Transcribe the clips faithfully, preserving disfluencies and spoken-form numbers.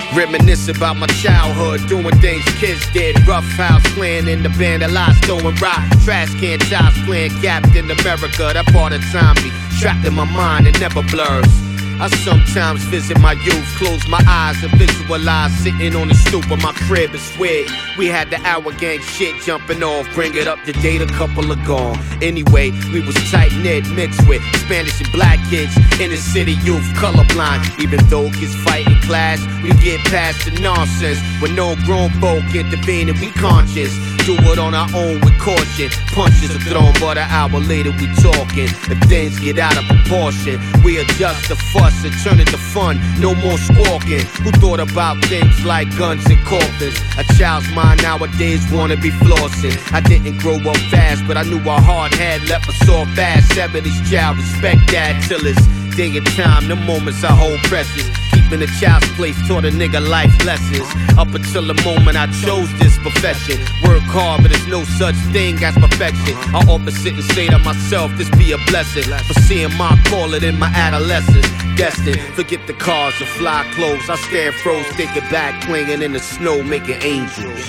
Reminisce about my childhood, doing things kids did. Rough house playing in the band, a lot throwing rock. Trash can ties playing Captain America. That part of time be trapped in my mind, it never blurs. I sometimes visit my youth, close my eyes and visualize sitting on the stoop of my crib. It's weird. We had the hour gang shit jumping off, bring it up to date, a couple are gone. Anyway, we was tight knit, mixed with Spanish and black kids, inner city youth, colorblind. Even though kids fight and clash, we get past the nonsense. When no grown folk intervene and we conscious, do it on our own with caution. Punches are thrown, but an hour later we talking. If things get out of proportion, we adjust the fuss and turn it to fun, no more squawking. Who thought about things like guns and coffins? A child's mind nowadays wanna be flossing. I didn't grow up fast, but I knew a hard head left us all fast. seventies child, respect that till it's day and time. The moments I hold precious. Keeping a child's place taught a nigga life lessons. Up until the moment I chose this profession. Work hard, but there's no such thing as perfection. I often sit and say to myself, this be a blessing. For seeing my calling in my adolescence. Destined, forget the cars and fly clothes. I stand froze, thinking back, clinging in the snow, making angels.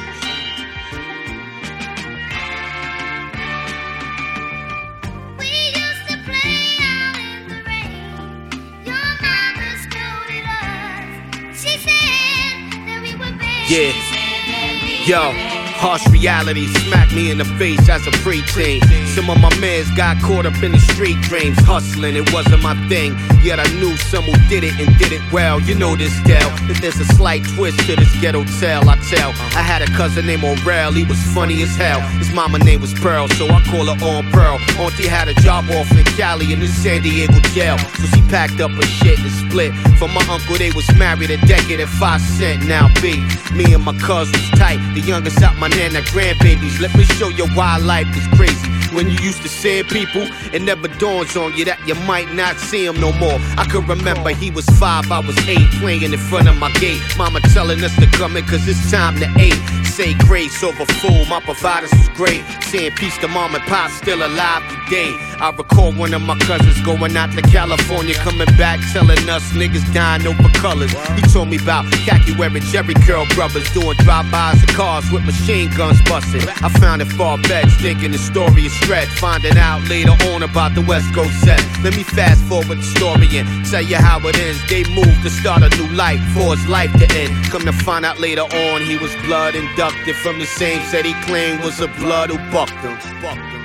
Yeah, yo, harsh reality smacked me in the face as a preteen. Some of my mans got caught up in the street dreams, hustling, it wasn't my thing. Yet I knew some who did it and did it well. You know this tale, that there's a slight twist to this ghetto tale. I tell, I had a cousin named Orel, he was funny as hell. His mama name was Pearl, so I call her on Pearl. Auntie had a job off in Cali in the San Diego jail, so she packed up her shit and split. From my uncle, they was married a decade at five cent. Now B, me and my cuz was tight. The youngest out my nana grandbabies. Let me show you why life is crazy. When you used to see people, it never dawns on you that you might not see him no more. I could remember he was five, I was eight, playing in front of my gate. Mama telling us to come in cause it's time to eat. Say grace over food, my providers was great. Saying peace to mom and pop, still alive today. I recall one of my cousins going out to California, coming back telling us niggas dying over colors. He told me about khaki wearing Jerry curl brothers, doing drive-bys of cars with machine guns busting. I found it far-fetched, thinking the story is stretched. Finding out later on about the West Coast set. Let me fast forward the story and tell you how it ends. They moved to start a new life for his life to end. Come to find out later on he was blood inducted from the same set he claimed was a blood who bucked him.